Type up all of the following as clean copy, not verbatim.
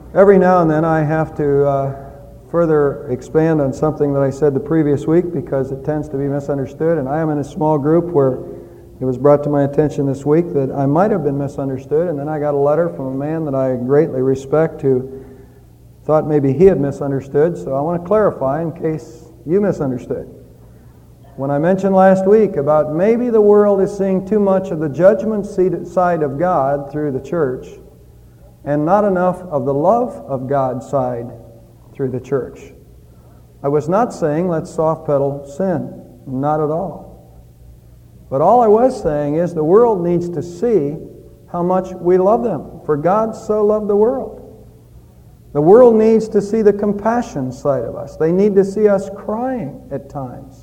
Every now and then I have to further expand on something that I said the previous week because it tends to be misunderstood, and I am in a small group where it was brought to my attention this week that I might have been misunderstood, and then I got a letter from a man that I greatly respect who thought maybe he had misunderstood, so I want to clarify in case you misunderstood. When I mentioned last week about maybe the world is seeing too much of the judgment side of God through the church, and not enough of the love of God side through the church. I was not saying let's soft pedal sin. Not at all. But all I was saying is the world needs to see how much we love them. For God so loved the world. The world needs to see the compassion side of us. They need to see us crying at times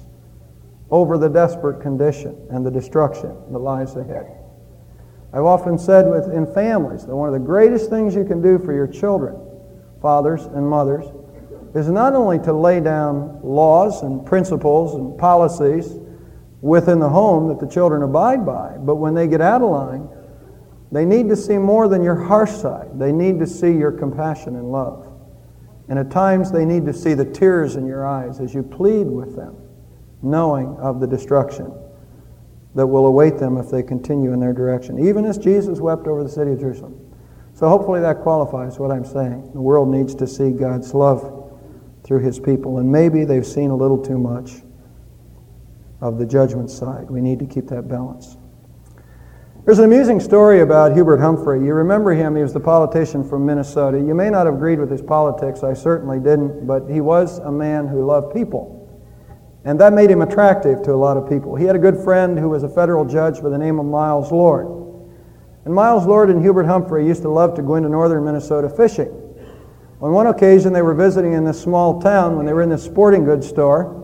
over the desperate condition and the destruction that lies ahead. I've often said in families that one of the greatest things you can do for your children, fathers and mothers, is not only to lay down laws and principles and policies within the home that the children abide by, but when they get out of line, they need to see more than your harsh side. They need to see your compassion and love. And at times they need to see the tears in your eyes as you plead with them, knowing of the destruction that will await them if they continue in their direction, even as Jesus wept over the city of Jerusalem. So hopefully that qualifies what I'm saying. The world needs to see God's love through His people, and maybe they've seen a little too much of the judgment side. We need to keep that balance. There's an amusing story about Hubert Humphrey. You remember him. He was the politician from Minnesota. You may not have agreed with his politics. I certainly didn't, but he was a man who loved people. And that made him attractive to a lot of people. He had a good friend who was a federal judge by the name of Miles Lord. And Miles Lord and Hubert Humphrey used to love to go into northern Minnesota fishing. On one occasion, they were visiting in this small town when they were in this sporting goods store.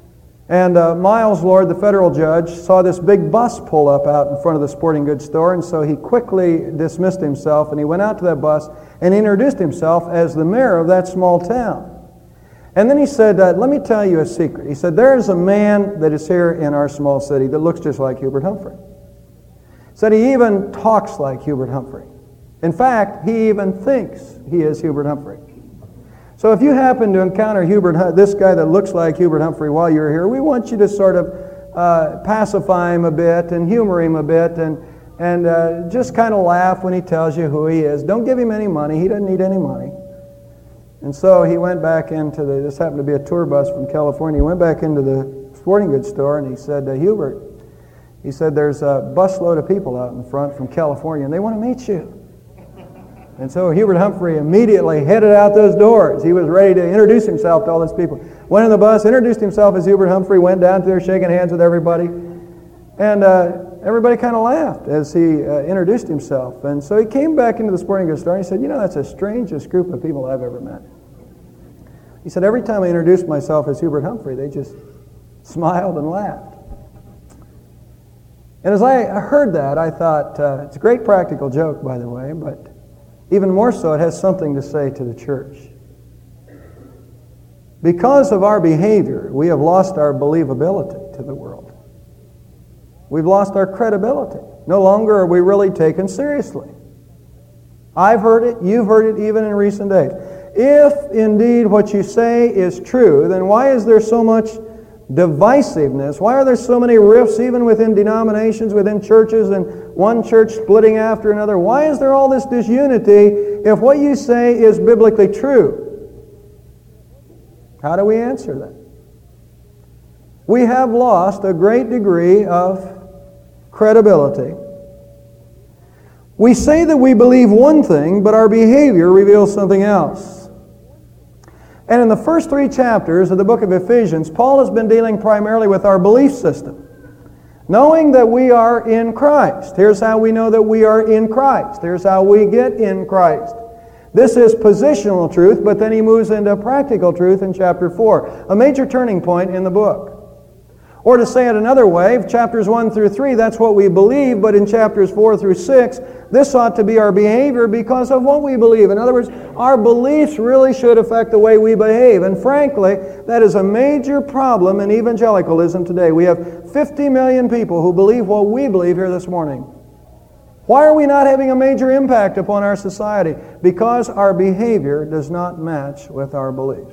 And Miles Lord, the federal judge, saw this big bus pull up out in front of the sporting goods store, and so he quickly dismissed himself, and he went out to that bus and introduced himself as the mayor of that small town. And then he said, let me tell you a secret. He said, there is a man that is here in our small city that looks just like Hubert Humphrey. He said he even talks like Hubert Humphrey. In fact, he even thinks he is Hubert Humphrey. So if you happen to encounter this guy that looks like Hubert Humphrey while you're here, we want you to sort of pacify him a bit and humor him a bit and just kind of laugh when he tells you who he is. Don't give him any money. He doesn't need any money. And so he went back into this happened to be a tour bus from California. He went back into the sporting goods store and he said, Hubert, he said, there's a busload of people out in front from California and they want to meet you. And so Hubert Humphrey immediately headed out those doors. He was ready to introduce himself to all these people. Went in the bus, introduced himself as Hubert Humphrey, went down there shaking hands with everybody. And everybody kind of laughed as he introduced himself. And so he came back into the sporting goods store and he said, that's the strangest group of people I've ever met. He said, every time I introduced myself as Hubert Humphrey, they just smiled and laughed. And as I heard that, I thought, it's a great practical joke, by the way, but even more so, it has something to say to the church. Because of our behavior, we have lost our believability to the world. We've lost our credibility. No longer are we really taken seriously. I've heard it, you've heard it even in recent days. If indeed what you say is true, then why is there so much divisiveness? Why are there so many rifts even within denominations, within churches, and one church splitting after another? Why is there all this disunity if what you say is biblically true? How do we answer that? We have lost a great degree of credibility. We say that we believe one thing, but our behavior reveals something else. And in the first 3 chapters of the book of Ephesians, Paul has been dealing primarily with our belief system. Knowing that we are in Christ. Here's how we know that we are in Christ. Here's how we get in Christ. This is positional truth, but then he moves into practical truth in chapter 4. A major turning point in the book. Or to say it another way, chapters 1 through 3, that's what we believe, but in chapters 4 through 6, this ought to be our behavior because of what we believe. In other words, our beliefs really should affect the way we behave. And frankly, that is a major problem in evangelicalism today. We have 50 million people who believe what we believe here this morning. Why are we not having a major impact upon our society? Because our behavior does not match with our beliefs.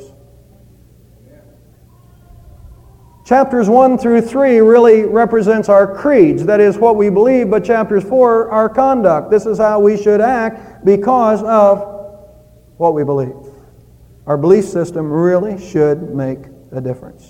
Chapters 1 through 3 really represents our creeds, that is what we believe, but chapters 4, our conduct. This is how we should act because of what we believe. Our belief system really should make a difference.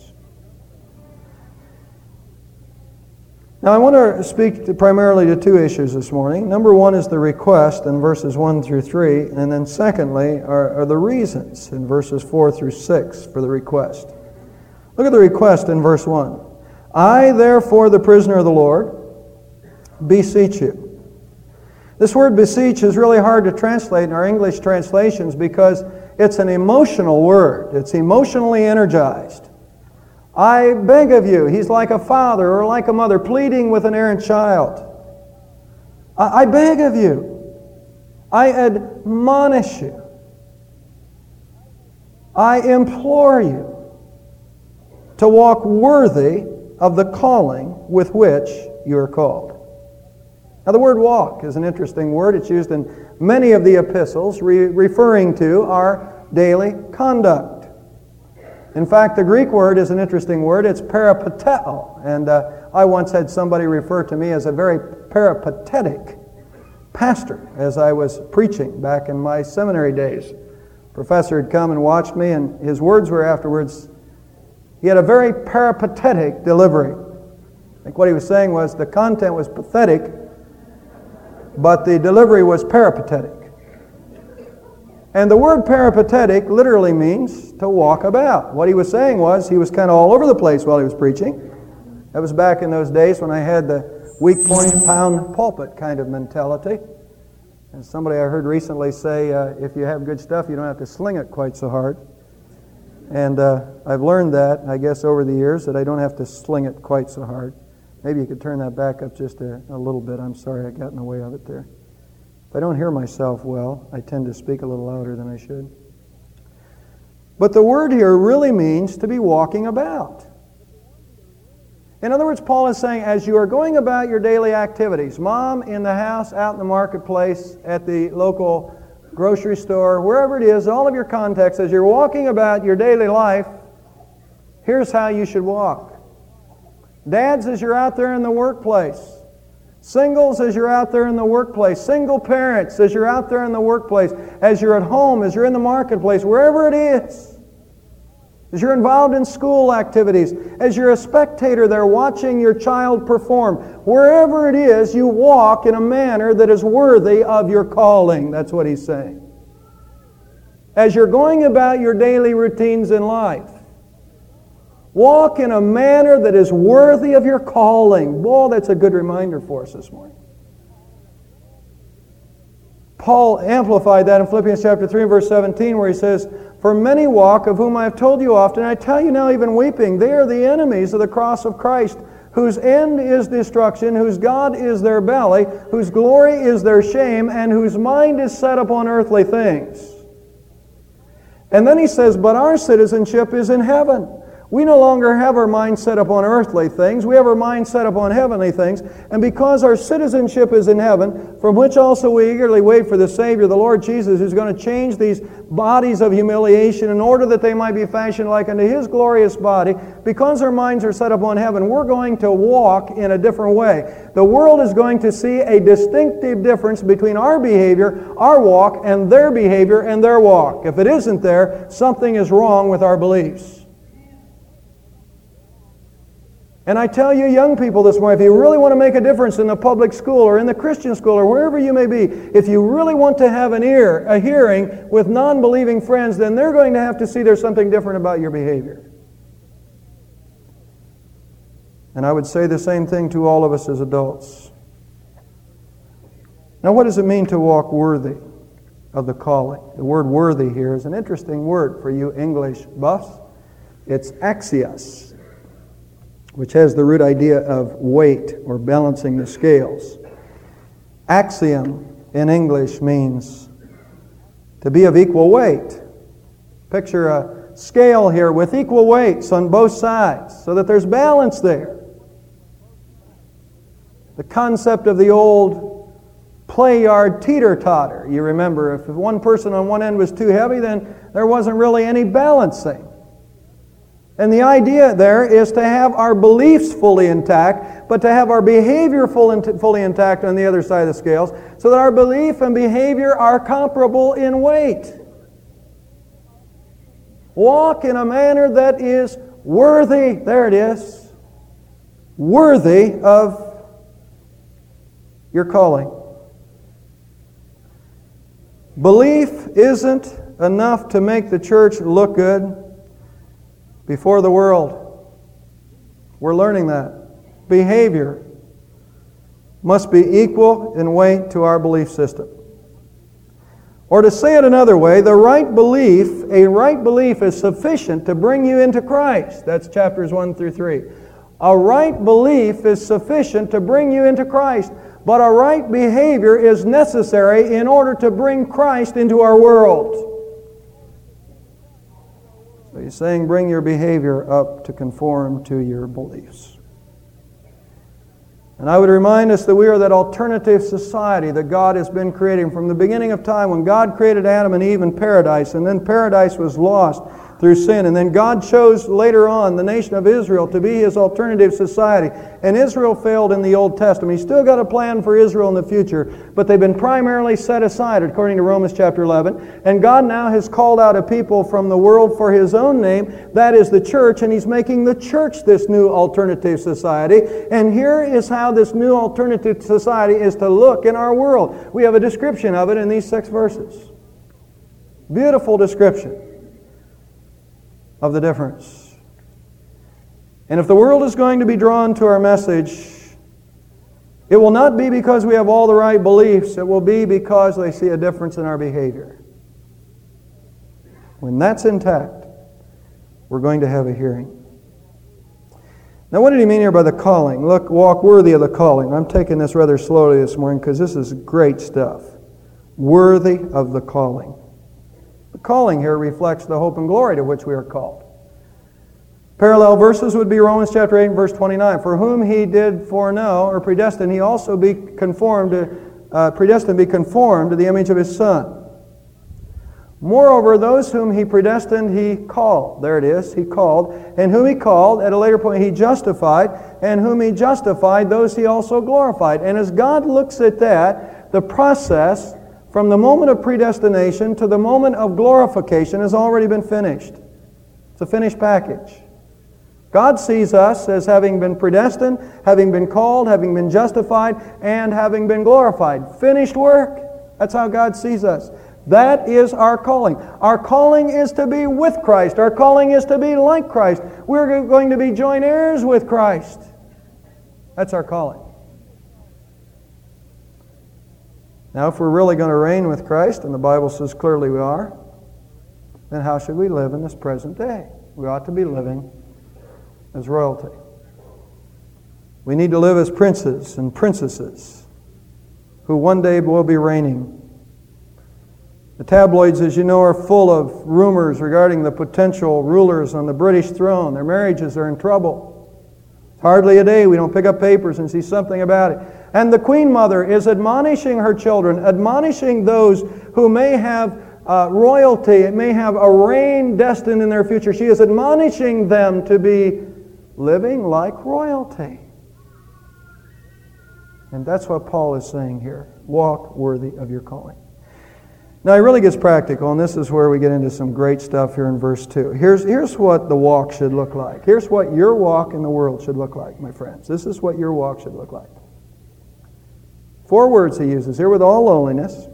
Now I want to speak primarily to two issues this morning. Number one is the request in verses 1 through 3, and then secondly are the reasons in verses 4 through 6 for the request. Look at the request in verse 1. I, therefore, the prisoner of the Lord, beseech you. This word beseech is really hard to translate in our English translations because it's an emotional word. It's emotionally energized. I beg of you. He's like a father or like a mother pleading with an errant child. I beg of you. I admonish you. I implore you to walk worthy of the calling with which you are called. Now the word walk is an interesting word. It's used in many of the epistles referring to our daily conduct. In fact, the Greek word is an interesting word. It's peripateo. And I once had somebody refer to me as a very peripatetic pastor as I was preaching back in my seminary days. Professor had come and watched me, and his words were afterwards, he had a very peripatetic delivery. I think what he was saying was the content was pathetic, but the delivery was peripatetic. And the word peripatetic literally means to walk about. What he was saying was he was kind of all over the place while he was preaching. That was back in those days when I had the weak point, pound pulpit kind of mentality. And somebody I heard recently say, if you have good stuff, you don't have to sling it quite so hard. And I've learned that, I guess, over the years, that I don't have to sling it quite so hard. Maybe you could turn that back up just a little bit. I'm sorry I got in the way of it there. If I don't hear myself well, I tend to speak a little louder than I should. But the word here really means to be walking about. In other words, Paul is saying, as you are going about your daily activities, mom in the house, out in the marketplace, at the local grocery store, wherever it is, all of your contexts, as you're walking about your daily life, here's how you should walk. Dads, as you're out there in the workplace. Singles, as you're out there in the workplace. Single parents, as you're out there in the workplace. As you're at home, as you're in the marketplace, wherever it is. As you're involved in school activities. As you're a spectator there watching your child perform. Wherever it is, you walk in a manner that is worthy of your calling. That's what he's saying. As you're going about your daily routines in life, walk in a manner that is worthy of your calling. Boy, that's a good reminder for us this morning. Paul amplified that in Philippians chapter 3 verse 17 where he says, for many walk, of whom I have told you often, and I tell you now even weeping, they are the enemies of the cross of Christ, whose end is destruction, whose God is their belly, whose glory is their shame, and whose mind is set upon earthly things. And then he says, but our citizenship is in heaven. We no longer have our mind set upon earthly things. We have our mind set upon heavenly things. And because our citizenship is in heaven, from which also we eagerly wait for the Savior, the Lord Jesus, who's going to change these bodies of humiliation in order that they might be fashioned like unto His glorious body, because our minds are set upon heaven, we're going to walk in a different way. The world is going to see a distinctive difference between our behavior, our walk, and their behavior and their walk. If it isn't there, something is wrong with our beliefs. And I tell you young people this morning, if you really want to make a difference in the public school or in the Christian school or wherever you may be, if you really want to have a hearing with non-believing friends, then they're going to have to see there's something different about your behavior. And I would say the same thing to all of us as adults. Now, what does it mean to walk worthy of the calling? The word worthy here is an interesting word for you English buffs. It's axios, which has the root idea of weight or balancing the scales. Axiom in English means to be of equal weight. Picture a scale here with equal weights on both sides so that there's balance there. The concept of the old clay yard teeter-totter. You remember, if one person on one end was too heavy, then there wasn't really any balancing. And the idea there is to have our beliefs fully intact, but to have our behavior fully intact on the other side of the scales, so that our belief and behavior are comparable in weight. Walk in a manner that is worthy, there it is, worthy of your calling. Belief isn't enough to make the church look good before the world. We're learning that. Behavior must be equal in weight to our belief system. Or to say it another way, a right belief is sufficient to bring you into Christ. That's chapters 1 through 3. A right belief is sufficient to bring you into Christ, but a right behavior is necessary in order to bring Christ into our world. So he's saying bring your behavior up to conform to your beliefs. And I would remind us that we are that alternative society that God has been creating from the beginning of time, when God created Adam and Eve in paradise, and then paradise was lost through sin. And then God chose later on the nation of Israel to be His alternative society. And Israel failed in the Old Testament. He's still got a plan for Israel in the future, but they've been primarily set aside according to Romans chapter 11. And God now has called out a people from the world for His own name. That is the church, and He's making the church this new alternative society. And here is how this new alternative society is to look in our world. We have a description of it in these 6 verses. Beautiful description of the difference. And if the world is going to be drawn to our message, it will not be because we have all the right beliefs. It will be because they see a difference in our behavior. When that's intact, we're going to have a hearing. Now, what did he mean here by the calling? Look, walk worthy of the calling. I'm taking this rather slowly this morning because this is great stuff. Worthy of the calling. The calling here reflects the hope and glory to which we are called. Parallel verses would be Romans chapter 8 and verse 29. For whom He did foreknow, or predestine, He also predestined be conformed to the image of His Son. Moreover, those whom He predestined, He called. There it is, He called. And whom He called, at a later point, He justified. And whom He justified, those He also glorified. And as God looks at that, the process from the moment of predestination to the moment of glorification has already been finished. It's a finished package. God sees us as having been predestined, having been called, having been justified, and having been glorified. Finished work. That's how God sees us. That is our calling. Our calling is to be with Christ. Our calling is to be like Christ. We're going to be joint heirs with Christ. That's our calling. Now, if we're really going to reign with Christ, and the Bible says clearly we are, then how should we live in this present day? We ought to be living as royalty. We need to live as princes and princesses who one day will be reigning. The tabloids, as you know, are full of rumors regarding the potential rulers on the British throne. Their marriages are in trouble. Hardly a day we don't pick up papers and see something about it. And the Queen Mother is admonishing her children, admonishing those who may have royalty, may have a reign destined in their future. She is admonishing them to be living like royalty. And that's what Paul is saying here. Walk worthy of your calling. Now, he really gets practical, and this is where we get into some great stuff here in verse 2. Here's what the walk should look like. Here's what your walk in the world should look like, my friends. This is what your walk should look like. 4 words he uses here: with all lowliness,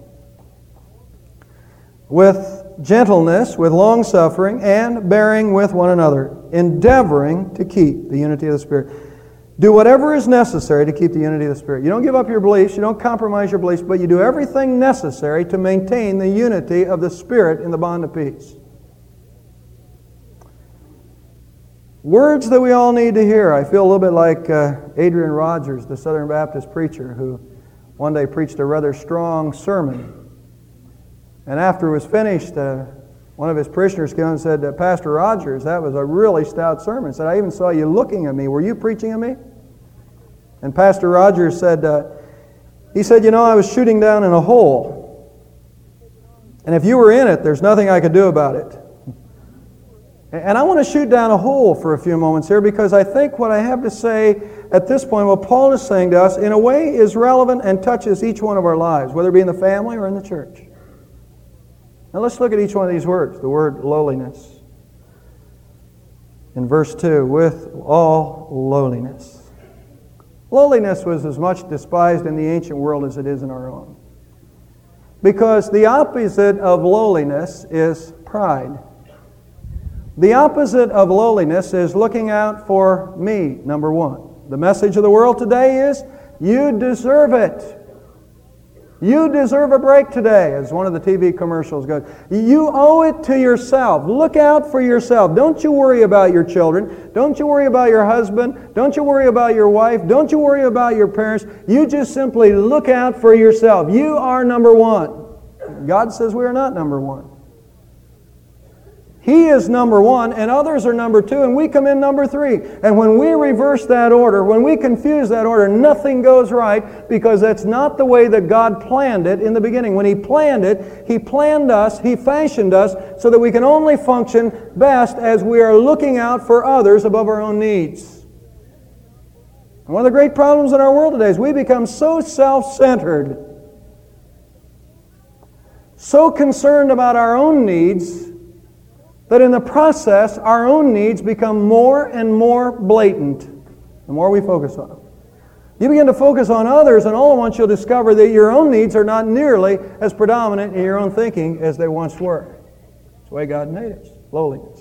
with gentleness, with long-suffering, and bearing with one another, endeavoring to keep the unity of the Spirit. Do whatever is necessary to keep the unity of the Spirit. You don't give up your beliefs, you don't compromise your beliefs, but you do everything necessary to maintain the unity of the Spirit in the bond of peace. Words that we all need to hear. I feel a little bit like Adrian Rogers, the Southern Baptist preacher, who one day preached a rather strong sermon. And after it was finished, one of his parishioners came and said, Pastor Rogers, that was a really stout sermon. He said, I even saw you looking at me. Were you preaching at me? And Pastor Rogers said, He said, I was shooting down in a hole. And if you were in it, there's nothing I could do about it. And I want to shoot down a hole for a few moments here because I think what I have to say at this point, what Paul is saying to us, in a way is relevant and touches each one of our lives, whether it be in the family or in the church. Now let's look at each one of these words. The word lowliness. In verse 2, with all lowliness. Lowliness was as much despised in the ancient world as it is in our own. Because the opposite of lowliness is pride. The opposite of lowliness is looking out for me, number one. The message of the world today is, you deserve it. You deserve a break today, as one of the TV commercials goes. You owe it to yourself. Look out for yourself. Don't you worry about your children. Don't you worry about your husband. Don't you worry about your wife. Don't you worry about your parents. You just simply look out for yourself. You are number one. God says we are not number one. He is number one, and others are number two, and we come in number three. And when we reverse that order, when we confuse that order, nothing goes right, because that's not the way that God planned it in the beginning. When He planned it, He planned us, He fashioned us, so that we can only function best as we are looking out for others above our own needs. And one of the great problems in our world today is we become so self-centered, so concerned about our own needs, that in the process, our own needs become more and more blatant the more we focus on them. You begin to focus on others, and all at once you'll discover that your own needs are not nearly as predominant in your own thinking as they once were. It's the way God made us. Lowliness.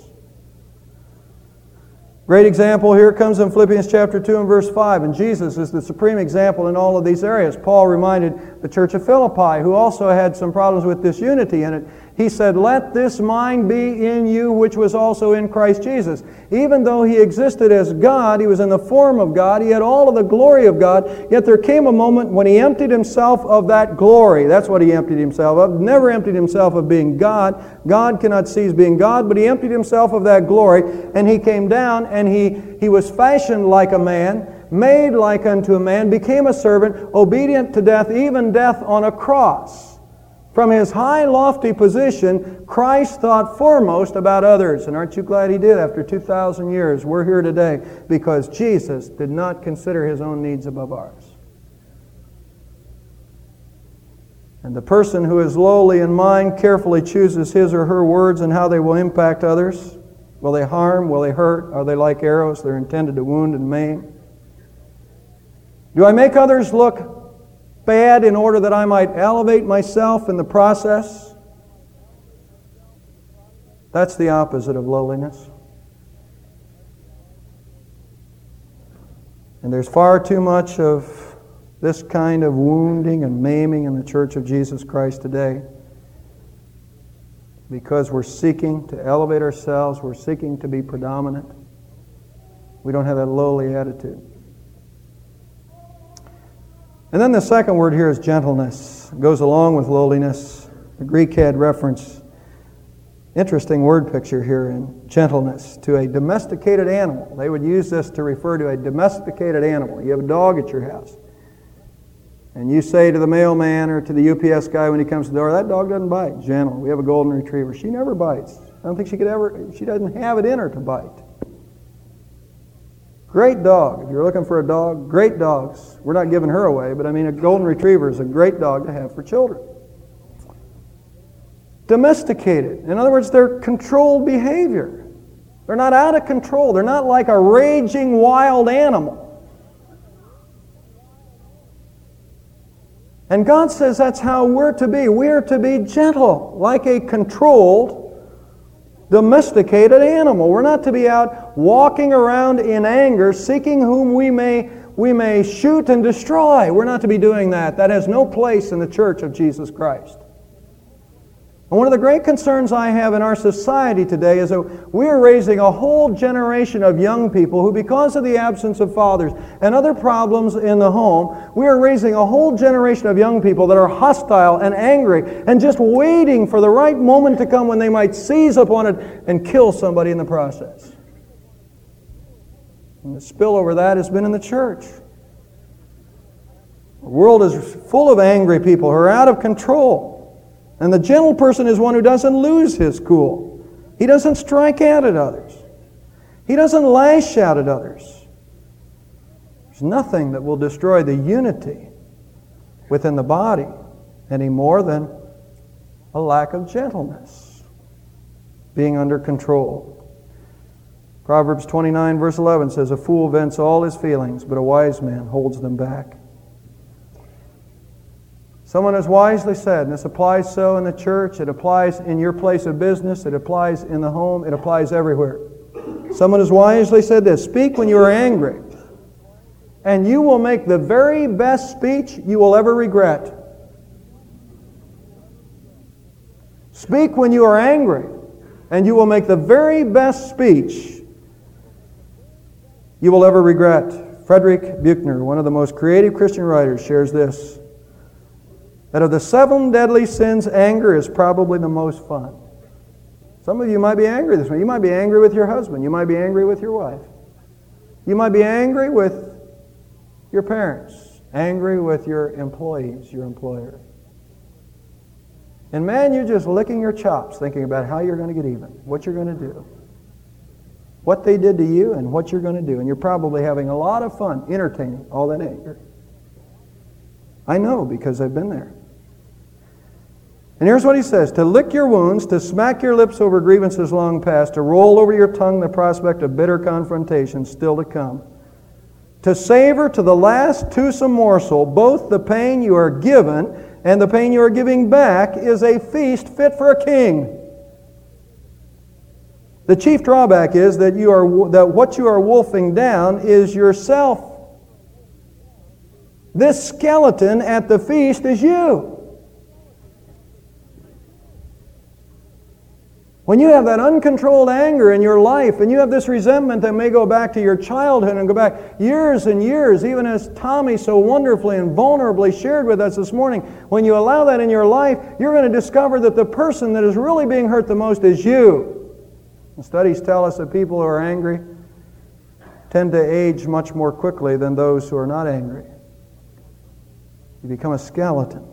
Great example here comes in Philippians chapter 2 and verse 5, and Jesus is the supreme example in all of these areas. Paul reminded the church of Philippi, who also had some problems with disunity in it. He said, let this mind be in you which was also in Christ Jesus. Even though He existed as God, He was in the form of God, He had all of the glory of God, yet there came a moment when He emptied Himself of that glory. That's what He emptied Himself of. Never emptied Himself of being God. God cannot cease being God, but He emptied Himself of that glory, and He came down, and He was fashioned like a man, made like unto a man, became a servant, obedient to death, even death on a cross. From His high, lofty position, Christ thought foremost about others. And aren't you glad He did after 2,000 years? We're here today because Jesus did not consider His own needs above ours. And the person who is lowly in mind carefully chooses his or her words and how they will impact others. Will they harm? Will they hurt? Are they like arrows? They're intended to wound and maim. Do I make others look bad in order that I might elevate myself in the process? That's the opposite of lowliness. And there's far too much of this kind of wounding and maiming in the Church of Jesus Christ today, because we're seeking to elevate ourselves, we're seeking to be predominant. We don't have that lowly attitude. And then the second word here is gentleness. It goes along with lowliness. The Greek had reference, interesting word picture here in gentleness, to a domesticated animal. They would use this to refer to a domesticated animal. You have a dog at your house, and you say to the mailman or to the UPS guy when he comes to the door, that dog doesn't bite. Gentle. We have a golden retriever. She never bites. I don't think she doesn't have it in her to bite. Great dog. If you're looking for a dog, great dogs. We're not giving her away, but I mean a golden retriever is a great dog to have for children. Domesticated. In other words, they're controlled behavior. They're not out of control. They're not like a raging wild animal. And God says that's how we're to be. We're to be gentle, like a controlled, domesticated animal. We're not to be out walking around in anger, seeking whom we may shoot and destroy. We're not to be doing that. That has no place in the Church of Jesus Christ. And one of the great concerns I have in our society today is that we are raising a whole generation of young people who, because of the absence of fathers and other problems in the home, we are raising a whole generation of young people that are hostile and angry and just waiting for the right moment to come when they might seize upon it and kill somebody in the process. And the spillover of that has been in the church. The world is full of angry people who are out of control. And the gentle person is one who doesn't lose his cool. He doesn't strike out at others. He doesn't lash out at others. There's nothing that will destroy the unity within the body any more than a lack of gentleness, being under control. Proverbs 29 verse 11 says, "A fool vents all his feelings, but a wise man holds them back." Someone has wisely said, and this applies so in the church, it applies in your place of business, it applies in the home, it applies everywhere. Someone has wisely said this, "Speak when you are angry, and you will make the very best speech you will ever regret." Speak when you are angry, and you will make the very best speech you will ever regret. Frederick Buechner, one of the most creative Christian writers, shares this, that of the 7 deadly sins, anger is probably the most fun. Some of you might be angry this morning. You might be angry with your husband. You might be angry with your wife. You might be angry with your parents, angry with your employees, your employer. And man, you're just licking your chops thinking about how you're going to get even, what you're going to do, what they did to you and what you're going to do. And you're probably having a lot of fun entertaining all that anger. I know because I've been there. And here's what he says, "To lick your wounds, to smack your lips over grievances long past, to roll over your tongue the prospect of bitter confrontation still to come, to savor to the last toothsome morsel both the pain you are given and the pain you are giving back is a feast fit for a king. The chief drawback is that what you are wolfing down is yourself. This skeleton at the feast is you. When you have that uncontrolled anger in your life and you have this resentment that may go back to your childhood and go back years and years, even as Tommy so wonderfully and vulnerably shared with us this morning, when you allow that in your life, you're going to discover that the person that is really being hurt the most is you. And studies tell us that people who are angry tend to age much more quickly than those who are not angry. You become a skeleton.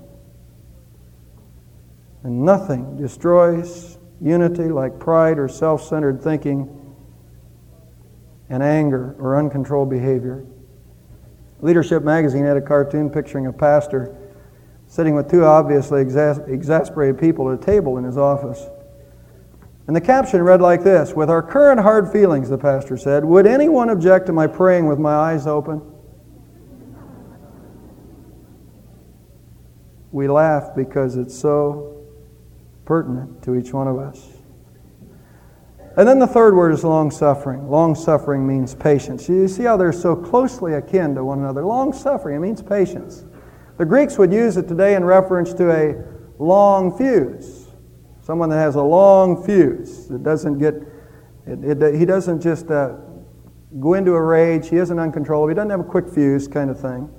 And nothing destroys unity like pride or self-centered thinking and anger or uncontrolled behavior. Leadership magazine had a cartoon picturing a pastor sitting with 2 obviously exasperated people at a table in his office. And the caption read like this, "With our current hard feelings," the pastor said, "would anyone object to my praying with my eyes open?" We laugh because it's so pertinent to each one of us. And then the third word is long-suffering. Long-suffering means patience. You see how they're so closely akin to one another. Long-suffering, it means patience. The Greeks would use it today in reference to a long fuse. Someone that has a long fuse. That doesn't get, he doesn't just go into a rage. He isn't uncontrollable. He doesn't have a quick fuse kind of thing.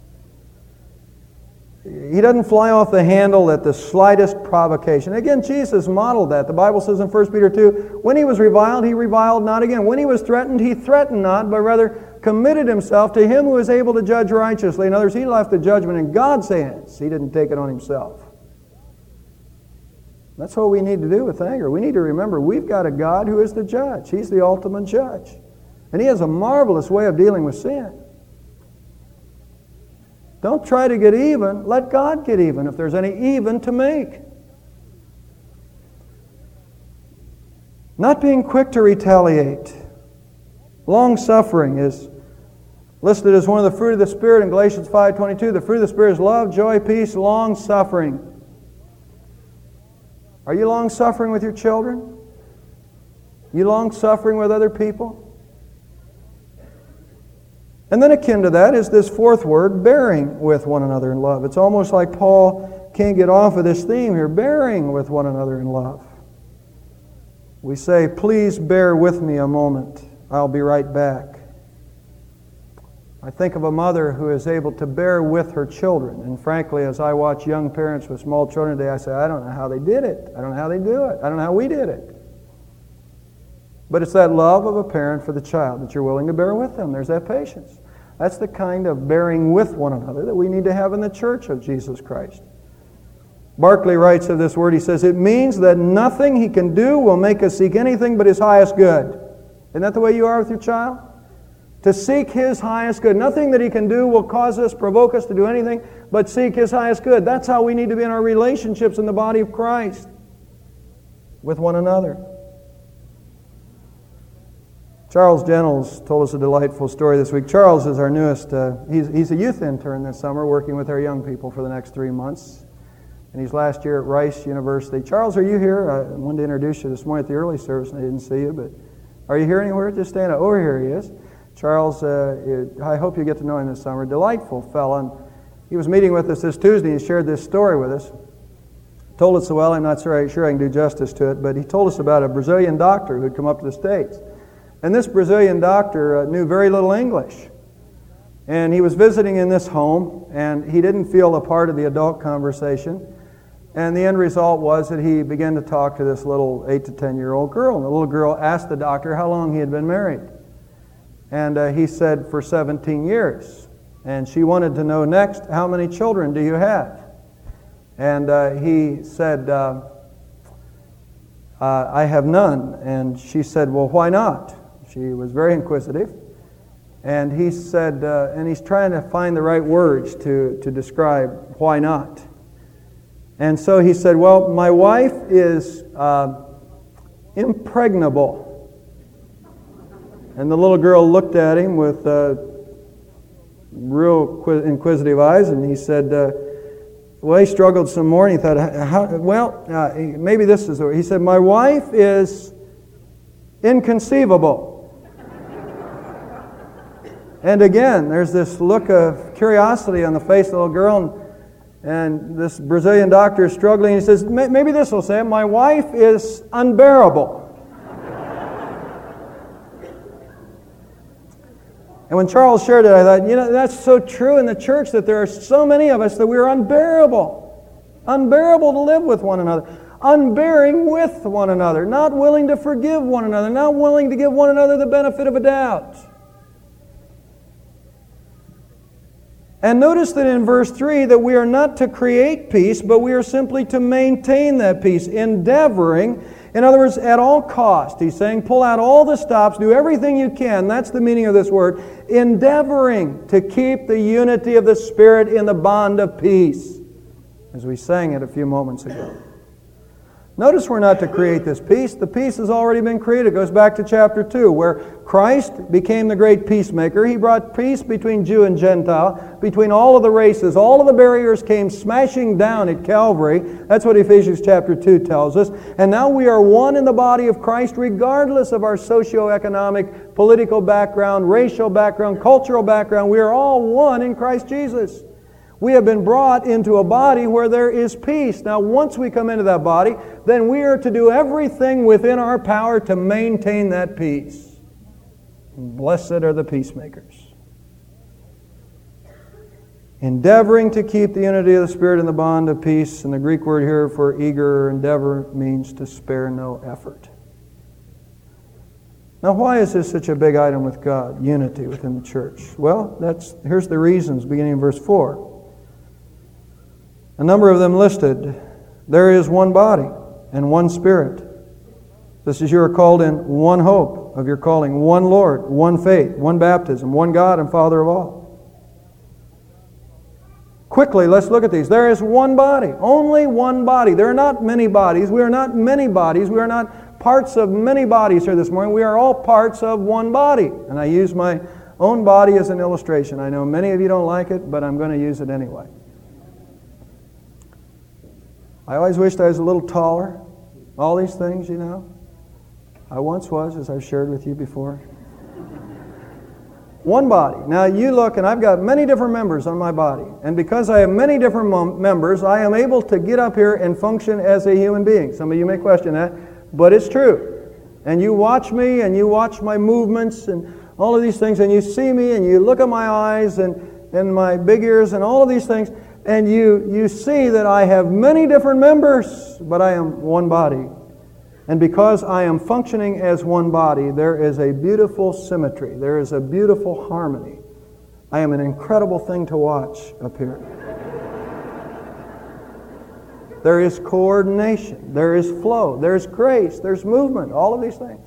He doesn't fly off the handle at the slightest provocation. Again, Jesus modeled that. The Bible says in 1 Peter 2, when he was reviled, he reviled not again. When he was threatened, he threatened not, but rather committed himself to him who is able to judge righteously. In other words, he left the judgment in God's hands. He didn't take it on himself. That's what we need to do with anger. We need to remember we've got a God who is the judge. He's the ultimate judge. And he has a marvelous way of dealing with sin. Don't try to get even. Let God get even if there's any even to make. Not being quick to retaliate. Long-suffering is listed as one of the fruit of the Spirit in Galatians 5:22. The fruit of the Spirit is love, joy, peace, long-suffering. Are you long-suffering with your children? You long-suffering with other people? And then akin to that is this fourth word, bearing with one another in love. It's almost like Paul can't get off of this theme here, bearing with one another in love. We say, please bear with me a moment. I'll be right back. I think of a mother who is able to bear with her children. And frankly, as I watch young parents with small children today, I say, I don't know how they did it. I don't know how they do it. I don't know how we did it. But it's that love of a parent for the child that you're willing to bear with them. There's that patience. That's the kind of bearing with one another that we need to have in the church of Jesus Christ. Barclay writes of this word, he says, it means that nothing he can do will make us seek anything but his highest good. Isn't that the way you are with your child? To seek his highest good. Nothing that he can do will cause us, provoke us to do anything but seek his highest good. That's how we need to be in our relationships in the body of Christ with one another. Charles Jennels told us a delightful story this week. Charles is our newest, he's a youth intern this summer working with our young people for the next 3 months. And he's last year at Rice University. Charles, are you here? I wanted to introduce you this morning at the early service and I didn't see you, but are you here anywhere? Just stand up. Over here he is. Charles, I hope you get to know him this summer. Delightful fellow. And he was meeting with us this Tuesday and he shared this story with us. Told it so well, I'm not sure I can do justice to it, but he told us about a Brazilian doctor who had come up to the States. And this Brazilian doctor knew very little English. And he was visiting in this home, and he didn't feel a part of the adult conversation. And the end result was that he began to talk to this little 8 to 10-year-old girl. And the little girl asked the doctor how long he had been married. And he said, for 17 years. And she wanted to know next, how many children do you have? And he said, I have none. And she said, well, why not? She was very inquisitive. And he said, and he's trying to find the right words to describe why not. And so he said, well, my wife is impregnable. And the little girl looked at him with real inquisitive eyes, and he said, well, he struggled some more, and he thought, maybe this is the word. He said, my wife is inconceivable. And again, there's this look of curiosity on the face of the little girl, and this Brazilian doctor is struggling. He says, maybe this will say it, my wife is unbearable. And when Charles shared it, I thought, that's so true in the church that there are so many of us that we are unbearable. Unbearable to live with one another. Unbearing with one another. Not willing to forgive one another. Not willing to give one another the benefit of a doubt. And notice that in verse 3 that we are not to create peace, but we are simply to maintain that peace, endeavoring. In other words, at all cost. He's saying, pull out all the stops, do everything you can. That's the meaning of this word. Endeavoring to keep the unity of the Spirit in the bond of peace. As we sang it a few moments ago. Notice we're not to create this peace. The peace has already been created. It goes back to chapter 2, where Christ became the great peacemaker. He brought peace between Jew and Gentile, between all of the races. All of the barriers came smashing down at Calvary. That's what Ephesians chapter 2 tells us. And now we are one in the body of Christ, regardless of our socioeconomic, political background, racial background, cultural background. We are all one in Christ Jesus. We have been brought into a body where there is peace. Now, once we come into that body, then we are to do everything within our power to maintain that peace. Blessed are the peacemakers. Endeavoring to keep the unity of the Spirit in the bond of peace. And the Greek word here for eager or endeavor means to spare no effort. Now, why is this such a big item with God? Unity within the church. Well, here's the reasons, beginning in verse 4. A number of them listed. There is one body and one Spirit. Just as you are called in one hope of your calling, one Lord, one faith, one baptism, one God and Father of all. Quickly, let's look at these. There is one body, only one body. There are not many bodies. We are not many bodies. We are not parts of many bodies here this morning. We are all parts of one body. And I use my own body as an illustration. I know many of you don't like it, but I'm going to use it anyway. I always wished I was a little taller. All these things, I once was, as I've shared with you before. One body. Now you look, and I've got many different members on my body. And because I have many different members, I am able to get up here and function as a human being. Some of you may question that, but it's true. And you watch me, and you watch my movements, and all of these things, and you see me, and you look at my eyes, and my big ears, and all of these things, and you see that I have many different members, but I am one body. And because I am functioning as one body, there is a beautiful symmetry. There is a beautiful harmony I am an incredible thing to watch up here. There is coordination. There is flow. There's grace. There's movement. All of these things.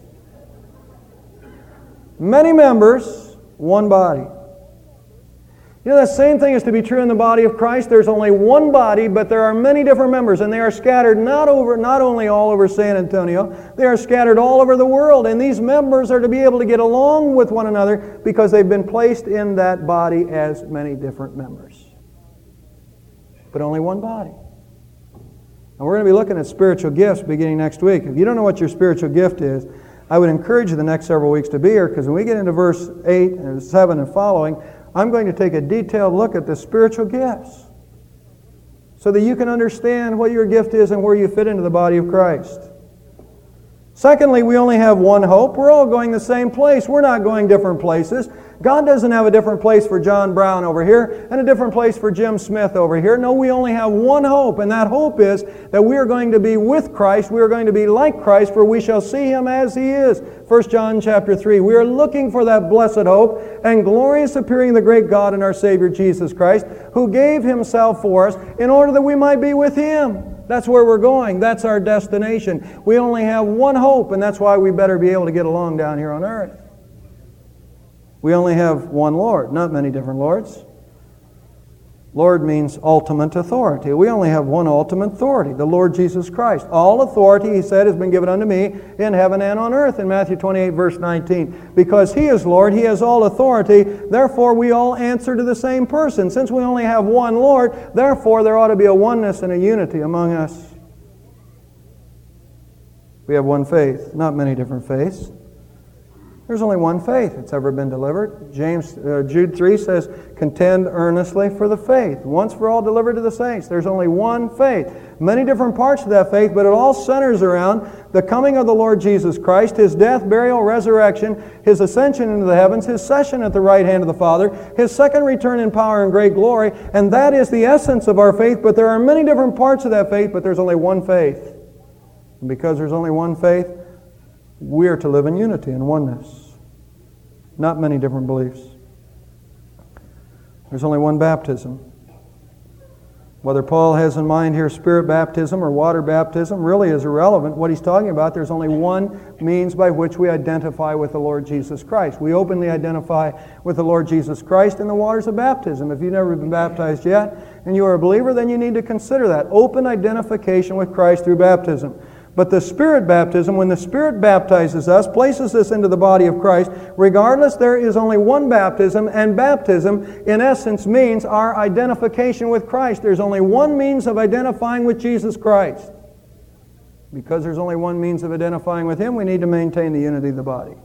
Many members, one body. You know, the same thing is to be true in the body of Christ. There's only one body, but there are many different members, and they are scattered not only all over San Antonio, they are scattered all over the world, and these members are to be able to get along with one another because they've been placed in that body as many different members. But only one body. And we're going to be looking at spiritual gifts beginning next week. If you don't know what your spiritual gift is, I would encourage you the next several weeks to be here, because when we get into verse 8 and 7 and following, I'm going to take a detailed look at the spiritual gifts so that you can understand what your gift is and where you fit into the body of Christ. Secondly, we only have one hope. We're all going the same place. We're not going different places. God doesn't have a different place for John Brown over here and a different place for Jim Smith over here. No, we only have one hope, and that hope is that we are going to be with Christ. We are going to be like Christ, for we shall see Him as He is. 1 John chapter 3. We are looking for that blessed hope and glorious appearing of the great God and our Savior Jesus Christ, who gave Himself for us in order that we might be with Him. That's where we're going. That's our destination. We only have one hope, and that's why we better be able to get along down here on earth. We only have one Lord, not many different Lords. Lord means ultimate authority. We only have one ultimate authority, the Lord Jesus Christ. All authority, He said, has been given unto me in heaven and on earth, in Matthew 28, verse 19. Because He is Lord, He has all authority, therefore we all answer to the same person. Since we only have one Lord, therefore there ought to be a oneness and a unity among us. We have one faith, not many different faiths. There's only one faith that's ever been delivered. Jude 3 says, contend earnestly for the faith, once for all delivered to the saints. There's only one faith. Many different parts of that faith, but it all centers around the coming of the Lord Jesus Christ, His death, burial, resurrection, His ascension into the heavens, His session at the right hand of the Father, His second return in power and great glory, and that is the essence of our faith. But there are many different parts of that faith, but there's only one faith. And because there's only one faith, we are to live in unity and oneness, not many different beliefs. There's only one baptism. Whether Paul has in mind here spirit baptism or water baptism really is irrelevant. What he's talking about, there's only one means by which we identify with the Lord Jesus Christ. We openly identify with the Lord Jesus Christ in the waters of baptism. If you've never been baptized yet and you are a believer, then you need to consider that. Open identification with Christ through baptism. But the Spirit baptism, when the Spirit baptizes us, places us into the body of Christ, regardless, there is only one baptism, and baptism, in essence, means our identification with Christ. There's only one means of identifying with Jesus Christ. Because there's only one means of identifying with Him, we need to maintain the unity of the body.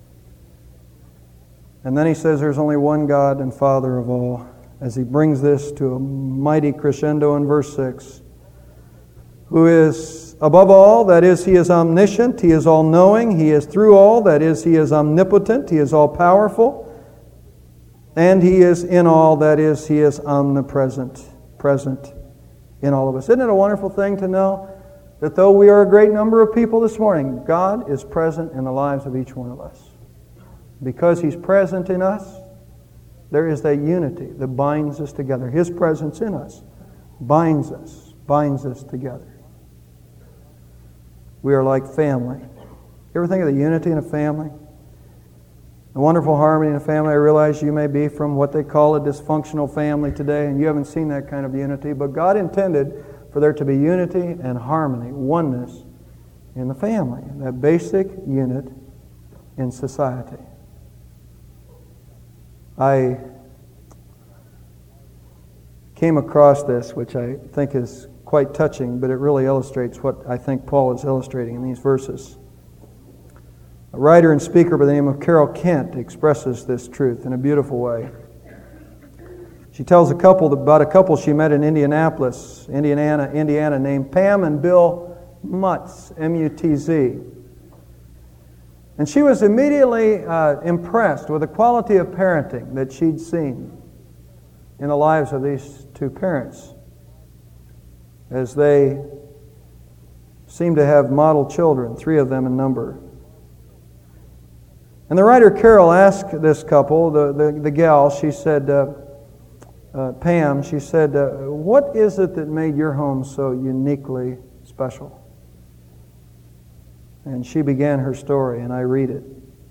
And then he says there's only one God and Father of all, as he brings this to a mighty crescendo in verse 6. Who is above all, that is, He is omniscient, He is all-knowing, He is through all, that is, He is omnipotent, He is all-powerful, and He is in all, that is, He is omnipresent, present in all of us. Isn't it a wonderful thing to know that though we are a great number of people this morning, God is present in the lives of each one of us. Because He's present in us, there is that unity that binds us together. His presence in us binds us together. We are like family. You ever think of the unity in a family? The wonderful harmony in a family. I realize you may be from what they call a dysfunctional family today, and you haven't seen that kind of unity, but God intended for there to be unity and harmony, oneness in the family, that basic unit in society. I came across this, which I think is quite touching, but it really illustrates what I think Paul is illustrating in these verses. A writer and speaker by the name of Carol Kent expresses this truth in a beautiful way. She tells about a couple she met in Indianapolis, Indiana, named Pam and Bill Mutz, M-U-T-Z. And she was immediately impressed with the quality of parenting that she'd seen in the lives of these two parents, as they seem to have model children, 3 of them in number. And the writer Carol asked this couple, the gal, she said, Pam, she said, what is it that made your home so uniquely special? And she began her story, and I read it.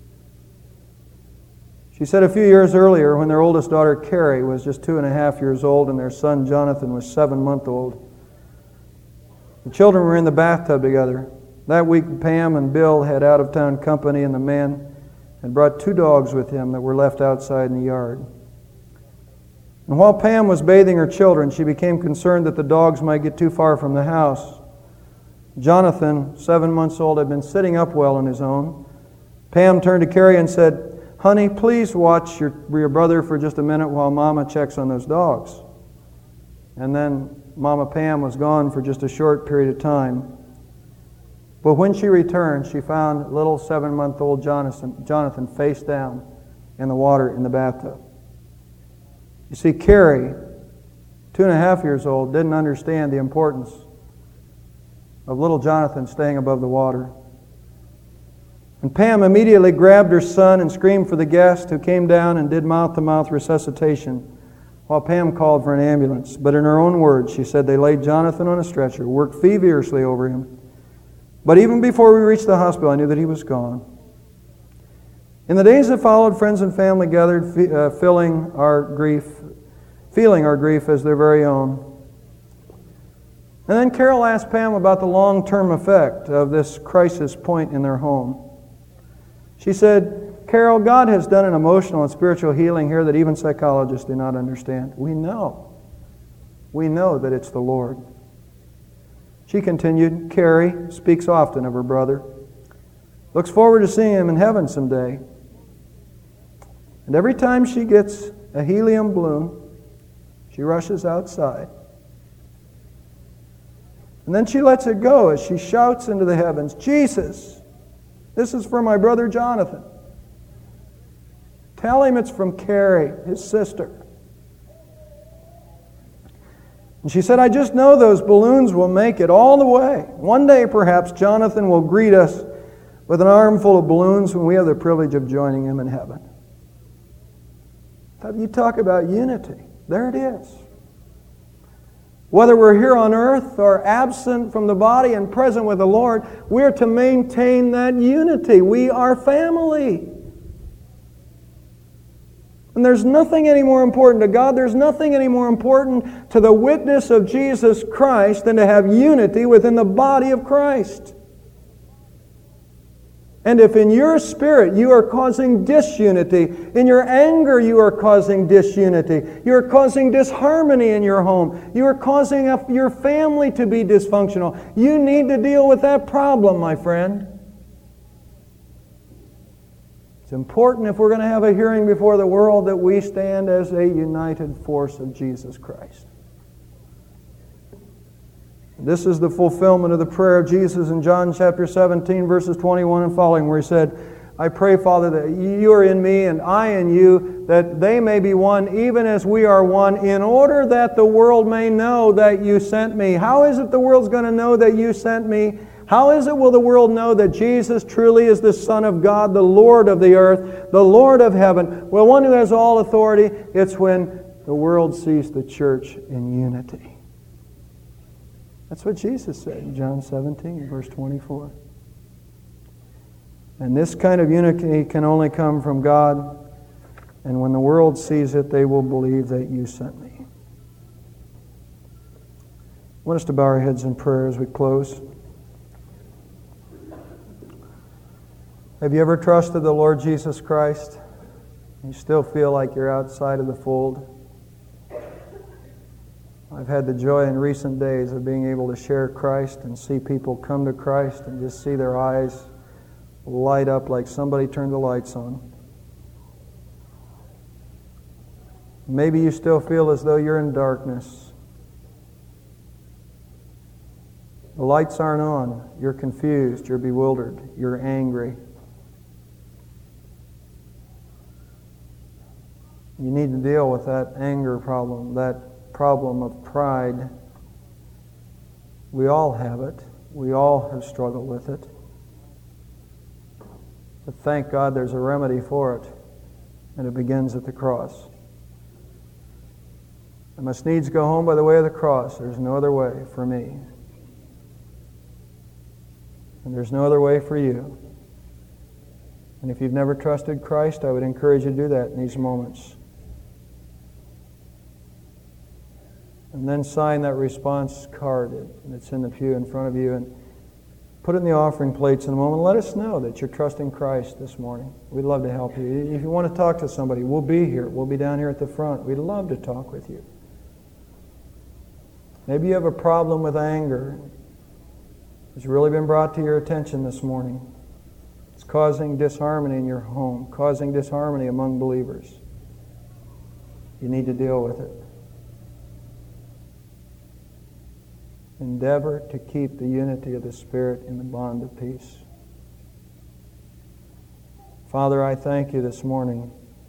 She said a few years earlier, when their oldest daughter, Carrie, was just 2.5 years old and their son, Jonathan, was 7-month-old, the children were in the bathtub together. That week, Pam and Bill had out-of-town company, and the man had brought 2 dogs with him that were left outside in the yard. And while Pam was bathing her children, she became concerned that the dogs might get too far from the house. Jonathan, 7 months old, had been sitting up well on his own. Pam turned to Carrie and said, "Honey, please watch your brother for just a minute while Mama checks on those dogs." And then Mama Pam was gone for just a short period of time. But when she returned, she found little 7-month-old Jonathan face down in the water in the bathtub. You see, Carrie, 2.5 years old, didn't understand the importance of little Jonathan staying above the water. And Pam immediately grabbed her son and screamed for the guest, who came down and did mouth-to-mouth resuscitation while Pam called for an ambulance. But in her own words, she said they laid Jonathan on a stretcher, worked feverishly over him. But even before we reached the hospital, I knew that he was gone. In the days that followed, friends and family gathered, feeling our grief as their very own. And then Carol asked Pam about the long-term effect of this crisis point in their home. She said, "Carol, God has done an emotional and spiritual healing here that even psychologists do not understand. We know that it's the Lord." She continued, "Carrie speaks often of her brother, looks forward to seeing him in heaven someday. And every time she gets a helium balloon, she rushes outside. And then she lets it go as she shouts into the heavens, 'Jesus, this is for my brother Jonathan. Tell him it's from Carrie, his sister.' And she said, 'I just know those balloons will make it all the way. One day, perhaps, Jonathan will greet us with an armful of balloons when we have the privilege of joining him in heaven.'" You talk about unity. There it is. Whether we're here on earth or absent from the body and present with the Lord, we're to maintain that unity. We are family. And there's nothing any more important to God, there's nothing any more important to the witness of Jesus Christ than to have unity within the body of Christ. And if in your spirit you are causing disunity, in your anger you are causing disunity, you are causing disharmony in your home, you are causing your family to be dysfunctional, you need to deal with that problem, my friend. It's important, if we're going to have a hearing before the world, that we stand as a united force of Jesus Christ. This is the fulfillment of the prayer of Jesus in John chapter 17, verses 21 and following, where He said, "I pray, Father, that you are in me and I in you, that they may be one, even as we are one, in order that the world may know that you sent me." How is it the world's going to know that you sent me? How is it will the world know that Jesus truly is the Son of God, the Lord of the earth, the Lord of heaven? Well, one who has all authority. It's when the world sees the church in unity. That's what Jesus said in John 17, verse 24. And this kind of unity can only come from God. And when the world sees it, they will believe that you sent me. I want us to bow our heads in prayer as we close. Have you ever trusted the Lord Jesus Christ? You still feel like you're outside of the fold? I've had the joy in recent days of being able to share Christ and see people come to Christ and just see their eyes light up like somebody turned the lights on. Maybe you still feel as though you're in darkness. The lights aren't on. You're confused. You're bewildered. You're angry. You need to deal with that anger problem, that problem of pride. We all have it. We all have struggled with it. But thank God there's a remedy for it, and it begins at the cross. I must needs go home by the way of the cross. There's no other way for me. And there's no other way for you. And if you've never trusted Christ, I would encourage you to do that in these moments. And then sign that response card that's in the pew in front of you and put it in the offering plates in a moment. Let us know that you're trusting Christ this morning. We'd love to help you. If you want to talk to somebody, we'll be here. We'll be down here at the front. We'd love to talk with you. Maybe you have a problem with anger. It's really been brought to your attention this morning. It's causing disharmony in your home, causing disharmony among believers. You need to deal with it. Endeavor to keep the unity of the Spirit in the bond of peace. Father, I thank you this morning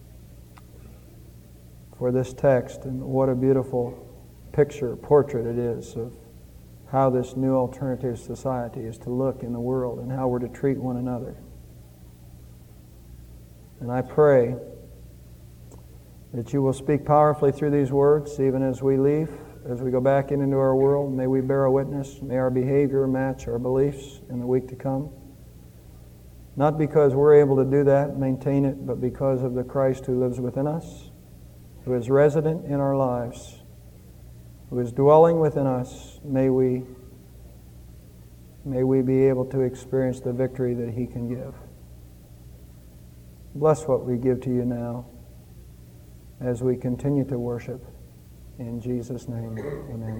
for this text, and what a beautiful portrait it is of how this new alternative society is to look in the world and how we're to treat one another. And I pray that you will speak powerfully through these words even as we leave, as we go back into our world. May we bear a witness. May our behavior match our beliefs in the week to come. Not because we're able to do that, maintain it, but because of the Christ who lives within us, who is resident in our lives, who is dwelling within us. May we be able to experience the victory that He can give. Bless what we give to you now as we continue to worship. In Jesus' name, amen.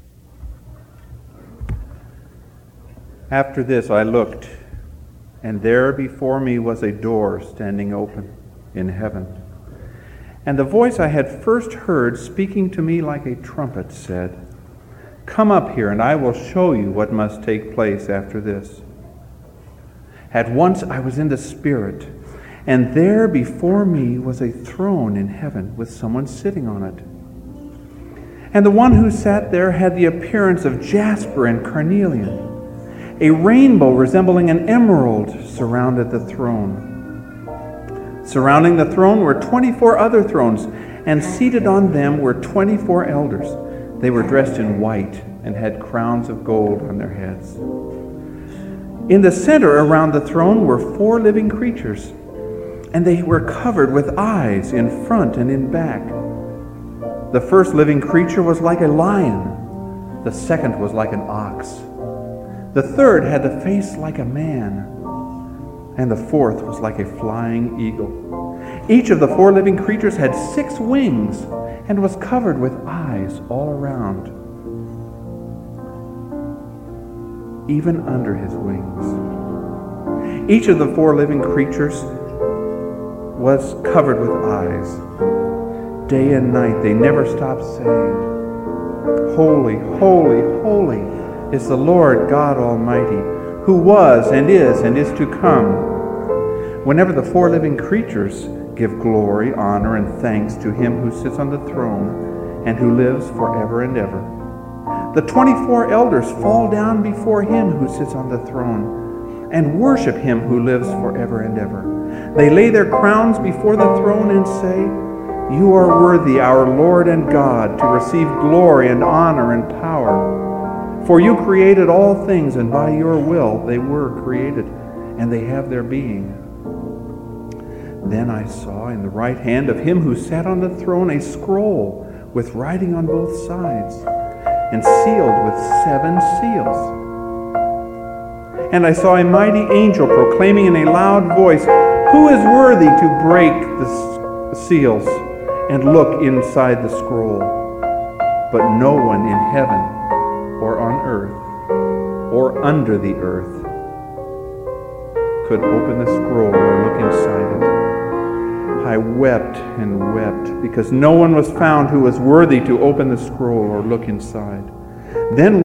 After this I looked, and there before me was a door standing open in heaven. And the voice I had first heard speaking to me like a trumpet said, "Come up here, and I will show you what must take place after this." At once I was in the Spirit, and there before me was a throne in heaven with someone sitting on it. And the one who sat there had the appearance of jasper and carnelian. A rainbow resembling an emerald surrounded the throne. Surrounding the throne were 24 other thrones, and seated on them were 24 elders. They were dressed in white and had crowns of gold on their heads. In the center around the throne were 4 living creatures, and they were covered with eyes in front and in back. The first living creature was like a lion. The second was like an ox. The third had a face like a man. And the fourth was like a flying eagle. Each of the 4 living creatures had 6 wings and was covered with eyes all around, even under his wings. Each of the 4 living creatures was covered with eyes. Day and night they never stopped saying, "Holy, holy, holy is the Lord God Almighty, who was and is to come." Whenever the 4 living creatures give glory, honor, and thanks to Him who sits on the throne and who lives forever and ever, the 24 elders fall down before Him who sits on the throne and worship Him who lives forever and ever. They lay their crowns before the throne and say, "You are worthy, our Lord and God, to receive glory and honor and power. For you created all things, and by your will they were created, and they have their being." Then I saw in the right hand of Him who sat on the throne a scroll with writing on both sides, and sealed with 7 seals. And I saw a mighty angel proclaiming in a loud voice, "Who is worthy to break the seals and look inside the scroll?" But no one in heaven or on earth or under the earth could open the scroll or look inside it. I wept and wept because no one was found who was worthy to open the scroll or look inside. Then